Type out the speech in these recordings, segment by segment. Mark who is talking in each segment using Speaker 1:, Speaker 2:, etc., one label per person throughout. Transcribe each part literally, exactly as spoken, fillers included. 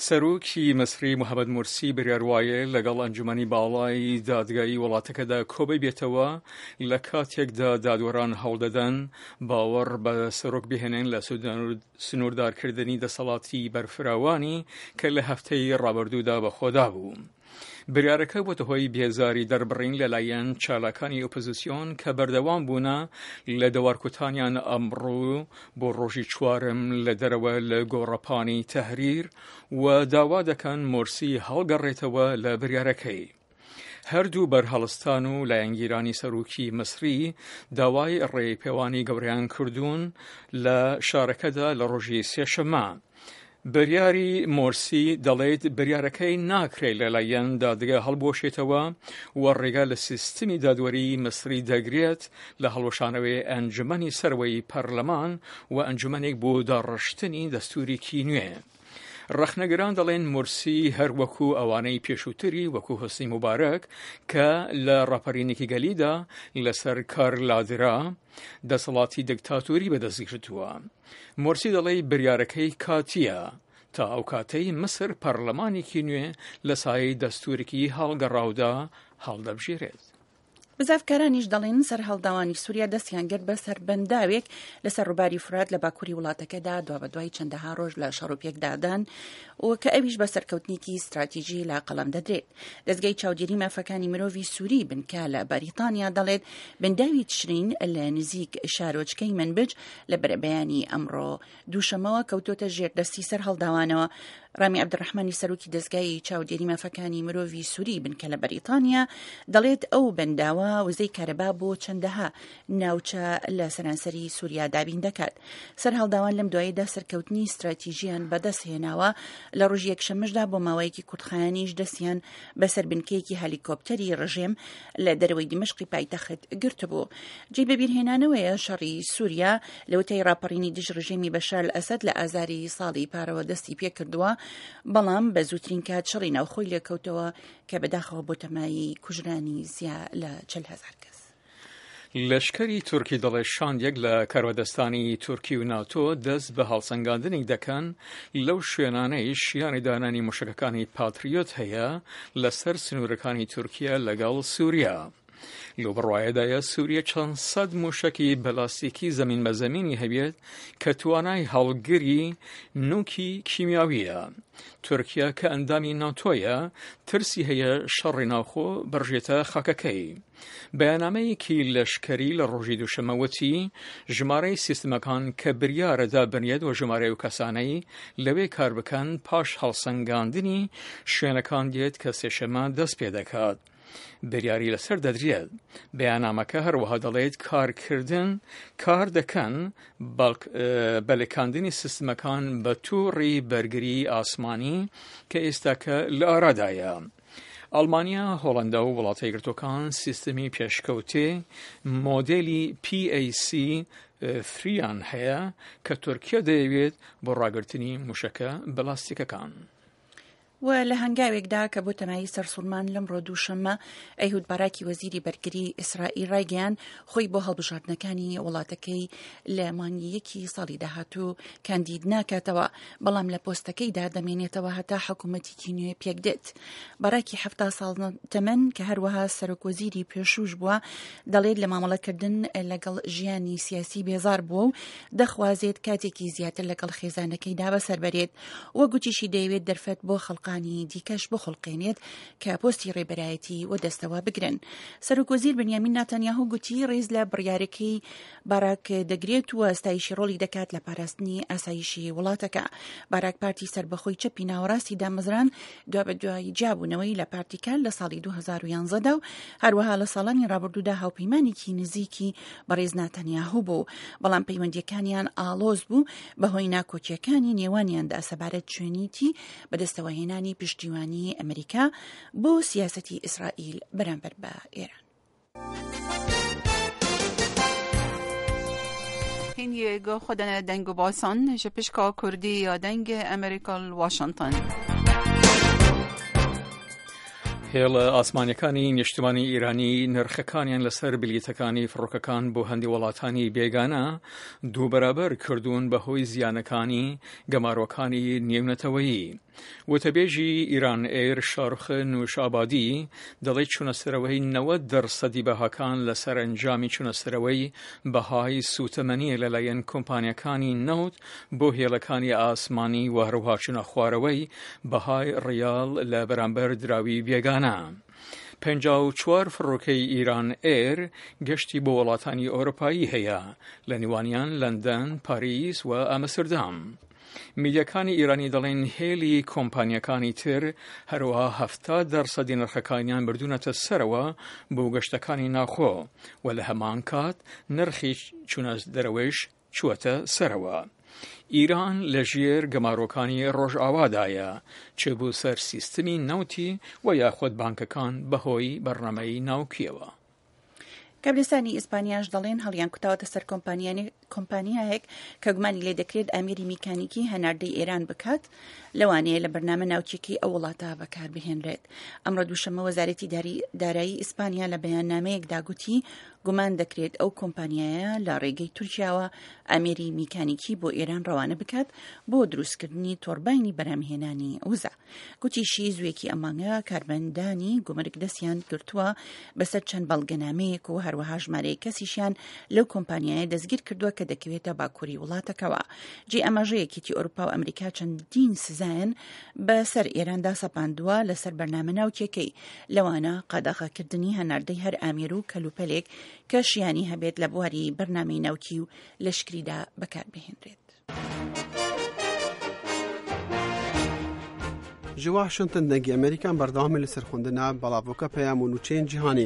Speaker 1: سەرۆکی مەسری محەممەد مورسی بریاروایە لەگەڵ ئەنجومەنی باڵای دادگایی وڵاتەکەدا کۆبەی بێتەوە لە کاتێکدا دادوەران هەوڵدەدەن باوەڕ بە سەرۆک بهێنن لە سنووردارکردنی دەسەڵاتی بەرفراوانی کە لە هەفتەی ڕابردوودا بەخۆدا بوو. بریارەکە بۆتە هۆی بێزاری دەربڕین لەلایەن چالاکانی ئۆپۆزیسیۆن کە بەردەوام بوونە لە دەوارکوتانیان ئەمڕۆ بۆ ڕۆژی چوارم لە دەرەوە لە گۆڕەپانی تەحریر و داوا دەکەن مورسی هەڵگەڕێتەوە لە بریارەکەی. هەردوو بەرهەڵستان و لایەنگیرانی سەرۆکی مەسری داوای ڕێپێوانی گەورەیان کردوون لە شارەکەدا لە ڕۆژی سێشەمە. بریاری مورسی دەڵێت بریارەکەی ناکرێت لەلایەن دادگا هەڵبۆشێتەوە و ڕێگا لە سیستمی دادوەری مەسری دەگرێت لە هەڵوەشانەوەی ئەنجومەنی سەرەوەی پەرلەمان و ئەنجومەنێک بۆ داڕشتنی دەستوورێکی نوێ. ڕەخنەگران دەڵێن مورسی هەر وەکو ئەوانەی پێشووتری وەکو حوسنی موبارەک کە لە ڕاپەڕینێکی گەلیدا لەسەر کار لادرا دەسەڵاتی دکتاتۆری بەدەستگرتووە. مورسی دەڵێ بریارەکەی کاتیە تا ئەو کاتەی مسر پەرلەمانێکی نوێ لە سایەی دەستورێکی هەڵگەڕاودا هەڵدەبژێرێت.
Speaker 2: بزافکارانیش دەڵێن سەر هەڵداوانی سووریا دەستیان گرت بە سەربەنداوێک لەسەر ڕووباری فرات لە باکووری وڵاتەکەدا دوا بە دوای چەندەها ڕۆژ لە شەڕوپێکدادان و کە ئەویش بە سەرکەوتنێکی استراتیژی لە قەڵەم دەدرێت. دەستگای چاودێری مافەکانی مرۆڤی سووری بنکە لە بەریتانیا دەڵێت بنداوی تشرین لە نزیک شارۆچکەی منبج لە بەرەبەیانی ئەمڕۆ دووشەمەوە کەوتۆتە ژێردەستی سەر هەڵداوانەوە. ڕامی عەبدوڕەحمانی سەرۆکی دەستگای چاودێری مافەکانی مرۆڤی سووری بنکە لە بەریتانیا دەڵێت ئەو بەنداوە وزەی کارەبا بۆ چەندەها ناوچە لە سەرانسەری سووریا دابین دەکات. سەر هەڵداوان لەم دواییدا سەرکەوتنی استراتیژیان بەدەست هێناوە لە ڕۆژ یەکشەمەشدا بۆ ماوەیەکی کورتخایانیش دەستیان بەسەر بنکەیەکی هەلیکۆپتەری ڕژێم لە دەرەوەی دمشقی پایتەخت گرتبوو. جێ بەبیرهێنانەوەیە شەڕی سووریا لەوتەی ڕاپەڕینی دژ ڕژێمی بەشار ئەسەد لە ئازاری ساڵی پارەوە دەستی پێ کردووە، بەڵام بە زووترین کات شەڕی ناوخۆی لێکەوتەوە کە بەداخەوە بۆ تەمایی کوژرانی زیا لە چەل هەزار کەس.
Speaker 1: لەشکری تورکی دەڵێ شاندێک لە کارۆدەستانی تورکی و ناتۆ دەست بە هەڵسەنگاندنێک دەکەن لەو شوێنانەی شیانی دانانی موشکەکانی پاتریۆت هەیە لەسەر سنوورەکانی تورکیا لەگەڵ سووریا. لەو بڕوایەدایە سووریا چەند سەد موشکی بەلاستیکی زەمین بە زەمینی هەبێت کە توانای هەڵگری نوکی کیمیاویە. تورکیا کە ئەندامی ناتۆیە ترسی هەیە شەڕی ناوخۆ بڕژێتە خاکەکەی. بەیاننامەیەکی لەشکری لە ڕۆژی دووشەمەوەتی ژمارەی سیستمەکان کە بریارەدا بنیێت و ژمارەی و کەسانەی لەوێ کار بکەن پاش هەڵسەنگاندنی شوێنەکان دێت کە سێشەمە دەست پێ دەکات. بریاری لەسەر دەدرێت. بەیاننامەکە هەروەها دەڵێت کارکردن کار دەکەن بەلەکاندنی سیستمەکان بە تووڕی بەرگری ئاسمانی کە ئێستاکە لە ئارادایە. ئەڵمانیا، هۆڵەندا و وڵاتە یەکگرتووەکان سیستمی پێشکەوتێ مۆدێلی پی ئەی سی سێیان هەیە کە تورکیا دەیەوێت بۆ ڕاگررتنی موشەکە بەلاستیکەکان.
Speaker 2: و لە هەنگاوێکدا کە بۆ تەمایی سەرسوڵمان لەمڕۆ دووشەممە ئەیهود باراکی وەزیری بەرگری ئیسرائیل ڕایگەیاند خۆی بۆ هەڵبژاردنەکانی وڵاتەکەی لە مانگیەکی ساڵی داهاتوو کاندید ناکاتەوە، بەڵام لە پۆستەکەیدا دەمێنێتەوە هەتا حکوومەتێکی نوێ پێک دێت. باراکی هەفتا ساڵ تەمەن کە هەروەها سەرۆکوەزیری پێشوش بووە دەڵێت لە مامەڵەکردن لەگەڵ ژیانی سیاسی بێزار بووە و دەخوازێت کاتێکی زیاتر لەگەڵ خێزانەکەیدا بەسەربەرێت. وە گوتیشی دەیەوێت دەرفەت بۆ خەڵقانی دیکەش بخڵقێنێت کە پۆستی ڕێبەرایەتی و دەستەوە بگرن. سەرۆکوەزیر بنیامین ناتانیاهو گوتی ڕێز لە بڕیارەکەی باراک دەگرێت و ئەستایشی ڕۆڵی دەکات لە پاراستنی ئاسایشی وڵاتەکە. باراک پارتی سربەخۆی چەپی ناوەڕاستی دامەزران دوا بە دوای جابوونەوەی لە پارتیکان لە ساڵی دوو هەزار و یانزەدا و هەروەها لە ساڵانی ڕابردوودا هاوپەیمانێکی نزیکی بەڕێز ناتانیاهو بوو، بەڵام پەیوەندیەکانیان ئاڵۆز بوو بەهۆی ناکۆچیەکانی نێوانیاندا سەبارەت شوێنیتی بەدەستەوەهێنانی پشتیوانی ئەمریکا بۆ سیاسەتی ئیسرائیل بەرامبەر بە ئێران.
Speaker 3: هین یگو خودن دنگ و باسان جپشکا کردی یا دنگ ئەمریکا واشنطن.
Speaker 1: هێڵە ئاسمانیەکانی نیشتمانی ئیرانی نرخەکانیان لەسەر بلیتەکانی فڕۆکەکان بۆ هەندی وڵاتانی بێگانە دوو بەرابەر کردوون بەهۆی زیانەکانی گەماڕۆکانی نێونەتەوەیی. وتەبێژی ئیران ئێر شارخ نوشابادی دەڵێت چونەسەرەوەی نەوەت دەرسەدی بەهاکان لە سەرنجامی چونەسەرەوەی بەهای سوتەمەنیە لەلایەن کۆمپانیەکانی نەوت بۆ هێڵەکانی ئاسمانی و هەروەها چونە خوارەوەی بەهای ڕیال لە بەرامبەر دراوی بێگانە. پەنجا و چوار فڕۆکەی ئیران ئێر گەشتی بۆ وڵاتانی ئەوروپایی هەیە، لە نێوانیان لەندەن، پاریس و ئامستردام. میدیەکانی ئیرانی دەڵێن هێلی کۆمپانیەکانی تر هەروەها هەفتە دەرسەدی نرخەکانیان بردوونەتە سەرەوە بۆ گەشتەکانی ناوخۆ و لە هەمان کات نرخی چونە دەرەوەش چووەتە سەرەوە. ئیران لە ژێر گەمارۆکانی ڕۆژئاوادایە چ بوو سەر سیستمی نەوتی و یاخود بانکەکان بەهۆی بەرنامەی ناوکیەوە.
Speaker 2: کابرستانی ئیسپانیاش دەڵێن هەڵیان کوتاوەتە سەر کۆمپانیایەک کە گومانی لێ دەکرێت ئامیری میکانیکی هەناردەی ئێران بکات، لەوانەیە لە بەرنامە ناوچێکی ئەو وڵاتە بەکاربهێنرێت. ئەمڕۆ دووشەمە وەزارەتی دارایی ئیسپانیا لە بەیاننامەیەکدا گوتی گومان دەکرێت ئەو کۆمپانیایە لە ڕێگەی تورکیاوە ئامێری میکانیکی بۆ ئێران ڕەوانە بکات بۆ دروستکردنی تۆڕباینی بەرهەمهێنانی ئەوزە. گوتیشی زوێکی ئەمانگە کاربەندانی گومرگ دەستیان گرتووە بەسەر چەند بەڵگەنامەیەک و هەروەها ژمارەیە کەسیشیان لەو کۆمپانیایە دەستگیر کردووە کە دەکەوێتە باکووری وڵاتەکەوە. جێ ئەماژەیەکێتی ئەوروپا و ئەمریکا چەندین سزایەن بەسەر ئێراندا سەپاندووە لەسەر بەرنامە ناوچێکەی، لەوانە قادەغاکردنی هەناردەی هەر ئامێر و کەلوپەلێک کە شیانی هەبێت لە بواری بەرنامەی ناوکی و لەشکریدا بەکاربهێنرێت.
Speaker 4: ji Washington dengê Amerîkan berdewamê li serxwendina Balavoka Peyam û Nûçeyên Cîhanî.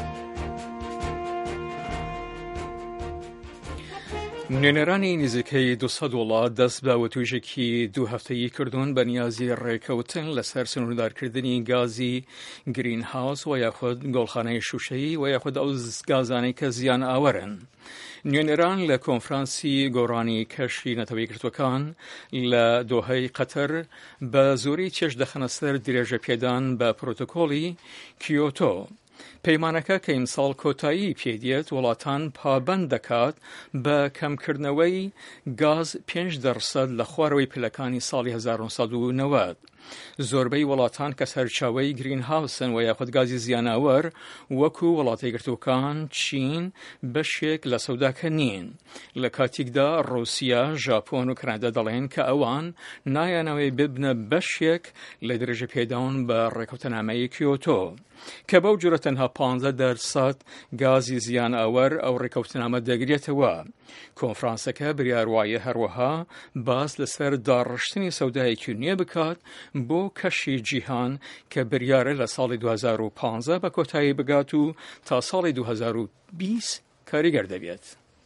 Speaker 1: نوێنەرانی نزیکەی دووسەد وڵات دەست بە وەتوێژێکی دوو هەفتەیی کردوون بە نیازی ڕێکەوتن لەسەر سنووردارکردنی گازی گرین هاوس و یاخود گۆڵخانەی شوشەیی و یاخود ئەو گازانەی کە زیان ئاوەرن. نوێنەران لە کۆنفرانسی گۆڕانی کەشی نەتەوەی کردوەکان لە دۆهەی قەتەر بە زۆری چێژ دەخەنە سەر درێژە پێدان بە پرۆتۆکۆڵی کیۆتۆ. پەیمانەکە کە ئیمساڵ کۆتایی پێدێت وڵاتان پابەند دەکات بە کەمکردنەوەی گاز پێنج دەرسەد لە خوارەوەی پلەکانی ساڵی هەزار و نۆسەد و نەوەد. زۆربەی وڵاتان کە سەرچاوەی گرین هاوسن و یاخود گازی زیاناوەر وەکو وڵاتی یەکگرتووەکان چین بەشێک لە سەوداکە نین. لە کاتێکدا ڕووسیا، ژاپۆن و کەنەدا دەڵێن کە ئەوان نایانەوەی ببنە بەشێک لە درێژە پێداون بە ڕێکەوتەنامەی کیۆتۆ کە بەو جۆرە تەنها پانزە دەرسەد گازی زیان ئاوەر ئەو ڕێکەوتنامە دەگرێتەوە. کۆنفرانسەکە بریاروایە هەروەها باس لەسەر داڕشتنی سەودایەکی نوێ بکات بۆ کەشی جیهان کە بریارە لە ساڵی دو هەزار و پانزە بە کۆتایی بگات و تا ساڵی دو هەزار و بیست کاریگەر دەبێت.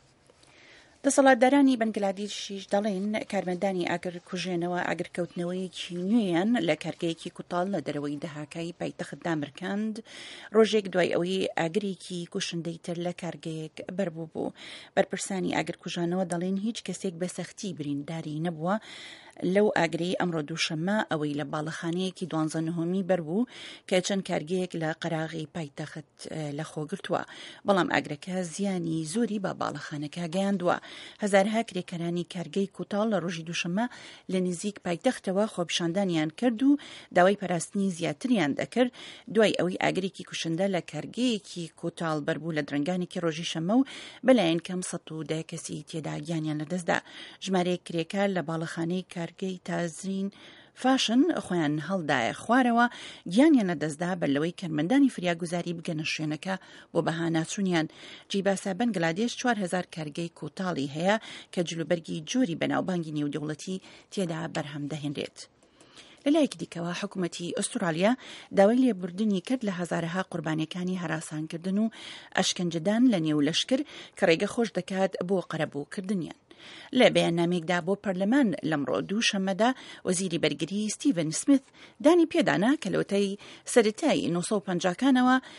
Speaker 2: دەسەڵاتدارانی بەنگلادێشیش دەڵێن کارمەندانی ئاگر کوژێنەوە ئاگرکەوتنەوەیەکی نوێیان لە کارگەیەکی کوتاڵ لە دەرەوەی دەهاکایی پایتەختدا مرکاند ڕۆژێک دوای ئەوەی ئاگرێکی کوشندەی تر لە کارگەیەک بەربوو بوو. بەرپرسانی ئاگرکوژانەوە دەڵێن هیچ کەسێک بە سەختی برینداری نەبووە لەو ئاگری ئەمڕۆ دووشەممە ئەوەی لە باڵەخانەیەکی دوانزە نهۆمی بەربوو کە چەند کارگەیەک لە قەراغی پایتەخت لە خۆگرتووە، بەڵام ئاگرەکە زیانی زۆری بە باڵەخانەکە گەیاندووە. هەزارها کرێکەرانی کارگەی کوتاڵ لە ڕۆژی دووشەممە لە نزیک پایتەختەوە خۆپیشاندانیان کرد و داوای پاراستنی زیاتریان دەکرد دوای ئەوەی ئاگرێکی کوشندە لە کارگەیەکی کوتاڵ بەربوو لە درنگانێکی ڕۆژی شەمە و بەلایەن کەم سەد و دە کەسی تێدا گیانیان لەدەستدا. ژمارەیەک کرێکار لە باڵەخانەی کارگەی تازرین فاشن خۆیان هەڵدایە خوارەوە گیانیان لەدەستدا بەلەوەی کارمەندانی فریاگوزاری بگەنە شوێنەکە بۆ بەها ناچوونیان. جیباسا بەنگلادێش چوار هەزار کارگەی کوتاڵی هەیە کە جلوبەرگی جۆری بەناوبانگی نێودەوڵەتی تێدا بەرهەم دەهێنرێت. لەلایەکی دیکەوە حکوومەتی ئوسترالیا داوای لێبوردنی کرد لە هەزارەها قوربانیەکانی هەراسانکردن و ئەشکەنجەدان لە نێو لەشکر کە ڕێگە خۆش دەکات بۆ قەرەبووکردنیان. لە بەیاننامێکدا بۆ پەرلەمان لەمڕۆ دووشەممەدا وەزیری بەرگری ستیڤن سمیت دانی پێدانا کە لەوتەی سەرەتایی نۆ سەد و پەنجاکانەوە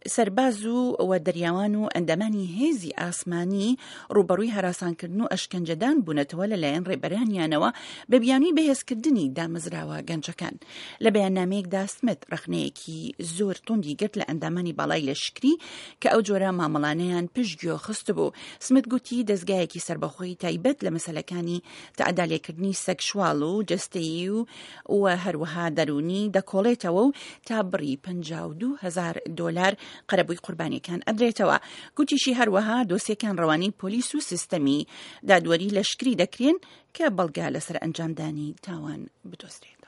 Speaker 2: سەرباز و دەریاوان و ئەندەمانی هێزی ئاسمانی ڕوبەڕووی هەراسانکردن و ئەشکەنجەدان بوونەتەوە لەلایەن ڕێبەرانیانەوە بە بیانووی بەهێزکردنی دامەزراوە گەنجەکان. لە بەیاننامەیەکدا سمت ڕخنەیەکی زۆر توندی گرت لە ئەندامانی باڵای لەشکری کە ئەو جۆرە مامەڵانەیان پشتگوێ خست بوو. سمت گوتی دەستگایەکی سربەخۆی تایبەت لە مەسەلەکانی تەعادالێکردنی سەکشواڵ و جەستەیی و و هەروەها دەرونی دەکۆڵێتەوە و تا بڕی پەنجاو و دوو هەزار دۆلار قەرەبووی قوربانیەکان ئەدرێتەوە. گوتیشی هەروەها دۆسیەکان ڕەوانی پۆلیس و سیستەمی دادوەری لەشکری دەکرێن کە بەڵگا لەسەر ئەنجامدانی تاوان بدۆزرێت.